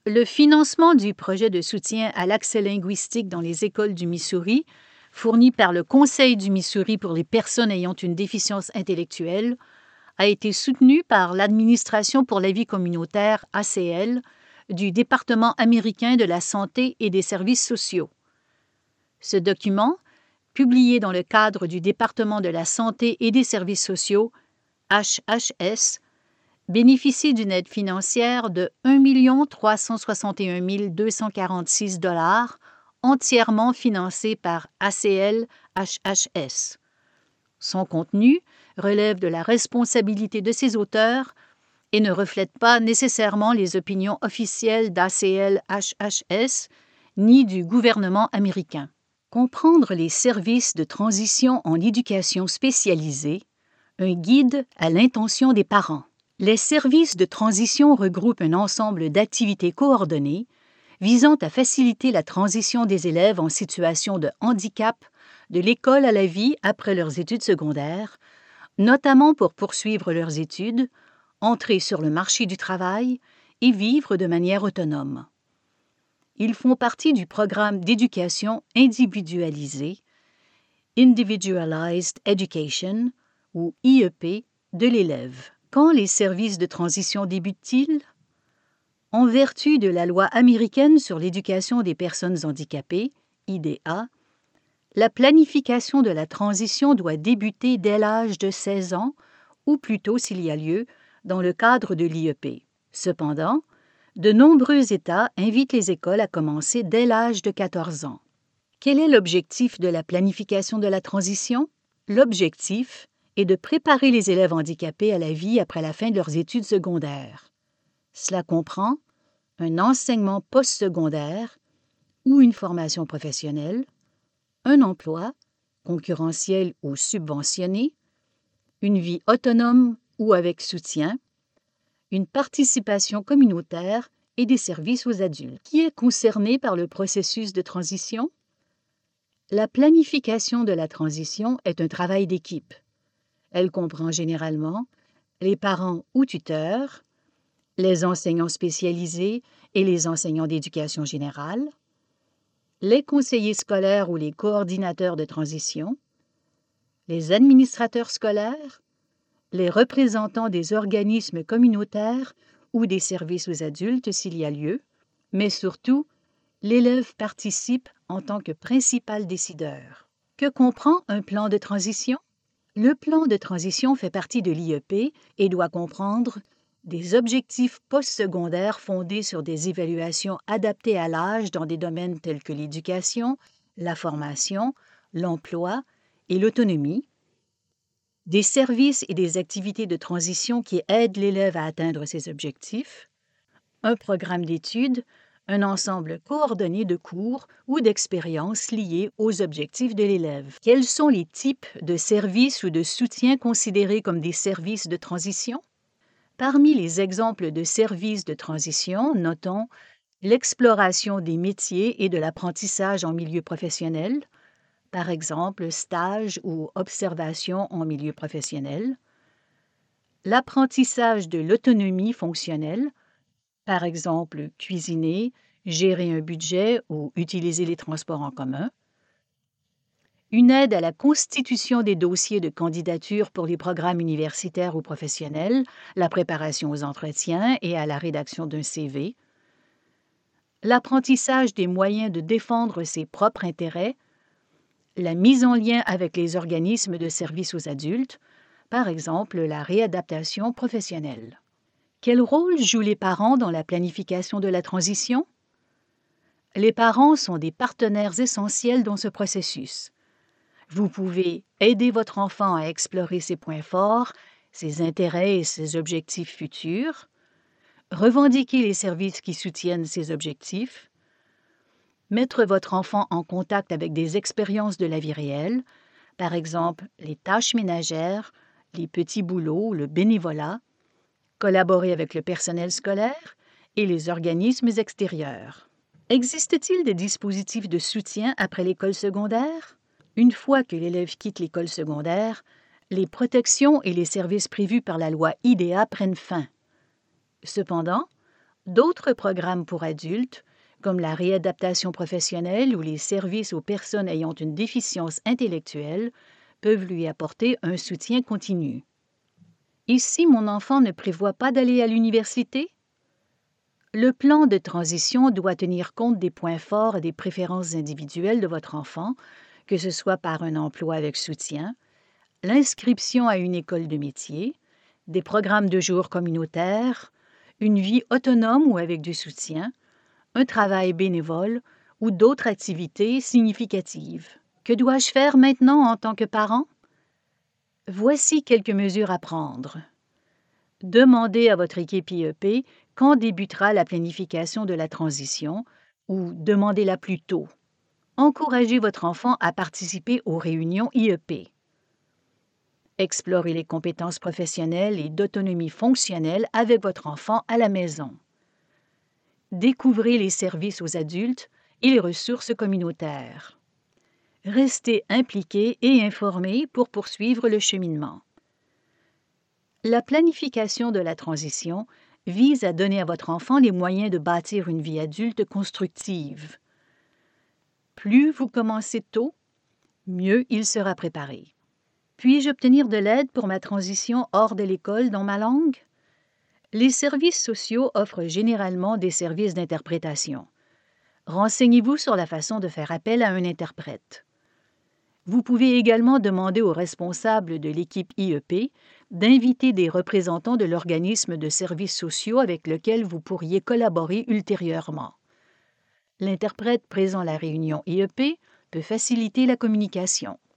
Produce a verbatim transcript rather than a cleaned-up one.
Le financement du projet de soutien à l'accès linguistique dans les écoles du Missouri, fourni par le Conseil du Missouri pour les personnes ayant une déficience intellectuelle, a été soutenu par l'Administration pour la vie communautaire, A C L, du Département américain de la santé et des services sociaux. Ce document, publié dans le cadre du Département de la santé et des services sociaux, H H S, bénéficie d'une aide financière de un million trois cent soixante et un mille deux cent quarante-six dollars, entièrement financé par A C L H H S. Son contenu relève de la responsabilité de ses auteurs et ne reflète pas nécessairement les opinions officielles d'A C L H H S ni du gouvernement américain. Comprendre les services de transition en éducation spécialisée, un guide à l'intention des parents. Les services de transition regroupent un ensemble d'activités coordonnées visant à faciliter la transition des élèves en situation de handicap de l'école à la vie après leurs études secondaires, notamment pour poursuivre leurs études, entrer sur le marché du travail et vivre de manière autonome. Ils font partie du programme d'éducation individualisée, Individualized Education, ou I E P, de l'élève. Quand les services de transition débutent-ils? En vertu de la loi américaine sur l'éducation des personnes handicapées, I D A, la planification de la transition doit débuter dès l'âge de seize ans, ou plutôt s'il y a lieu, dans le cadre de l'I E P. Cependant, de nombreux États invitent les écoles à commencer dès l'âge de quatorze ans. Quel est l'objectif de la planification de la transition? L'objectif est de préparer les élèves handicapés à la vie après la fin de leurs études secondaires. Cela comprend un enseignement postsecondaire ou une formation professionnelle, un emploi, concurrentiel ou subventionné, une vie autonome ou avec soutien, une participation communautaire et des services aux adultes. Qui est concerné par le processus de transition? La planification de la transition est un travail d'équipe. Elle comprend généralement les parents ou tuteurs, les enseignants spécialisés et les enseignants d'éducation générale, les conseillers scolaires ou les coordinateurs de transition, les administrateurs scolaires, les représentants des organismes communautaires ou des services aux adultes s'il y a lieu, mais surtout, l'élève participe en tant que principal décideur. Que comprend un plan de transition? Le plan de transition fait partie de l'I E P et doit comprendre des objectifs postsecondaires fondés sur des évaluations adaptées à l'âge dans des domaines tels que l'éducation, la formation, l'emploi et l'autonomie, des services et des activités de transition qui aident l'élève à atteindre ses objectifs, un programme d'études, un ensemble coordonné de cours ou d'expériences liées aux objectifs de l'élève. Quels sont les types de services ou de soutien considérés comme des services de transition? Parmi les exemples de services de transition, notons l'exploration des métiers et de l'apprentissage en milieu professionnel, par exemple stage ou observation en milieu professionnel, l'apprentissage de l'autonomie fonctionnelle, par exemple cuisiner, gérer un budget ou utiliser les transports en commun, une aide à la constitution des dossiers de candidature pour les programmes universitaires ou professionnels, la préparation aux entretiens et à la rédaction d'un C V, l'apprentissage des moyens de défendre ses propres intérêts, la mise en lien avec les organismes de services aux adultes, par exemple la réadaptation professionnelle. Quel rôle jouent les parents dans la planification de la transition? Les parents sont des partenaires essentiels dans ce processus. Vous pouvez aider votre enfant à explorer ses points forts, ses intérêts et ses objectifs futurs, revendiquer les services qui soutiennent ses objectifs, mettre votre enfant en contact avec des expériences de la vie réelle, par exemple les tâches ménagères, les petits boulots, le bénévolat, collaborer avec le personnel scolaire et les organismes extérieurs. Existe-t-il des dispositifs de soutien après l'école secondaire? Une fois que l'élève quitte l'école secondaire, les protections et les services prévus par la loi I D A prennent fin. Cependant, D'autres programmes pour adultes, comme la réadaptation professionnelle ou les services aux personnes ayant une déficience intellectuelle, peuvent lui apporter un soutien continu. Et si mon enfant ne prévoit pas d'aller à l'université? Le plan de transition doit tenir compte des points forts et des préférences individuelles de votre enfant, que ce soit par un emploi avec soutien, l'inscription à une école de métier, des programmes de jour communautaires, une vie autonome ou avec du soutien, un travail bénévole ou d'autres activités significatives. Que dois-je faire maintenant en tant que parent? Voici quelques mesures à prendre. Demandez à votre équipe I E P quand débutera la planification de la transition ou demandez-la plus tôt. Encouragez votre enfant à participer aux réunions I E P. Explorez les compétences professionnelles et d'autonomie fonctionnelle avec votre enfant à la maison. Découvrez les services aux adultes et les ressources communautaires. Restez impliqué et informé pour poursuivre le cheminement. La planification de la transition vise à donner à votre enfant les moyens de bâtir une vie adulte constructive. Plus vous commencez tôt, mieux il sera préparé. Puis-je obtenir de l'aide pour ma transition hors de l'école dans ma langue? Les services sociaux offrent généralement des services d'interprétation. Renseignez-vous sur la façon de faire appel à un interprète. Vous pouvez également demander aux responsables de l'équipe I E P d'inviter des représentants de l'organisme de services sociaux avec lequel vous pourriez collaborer ultérieurement. L'interprète présent à la réunion I E P peut faciliter la communication.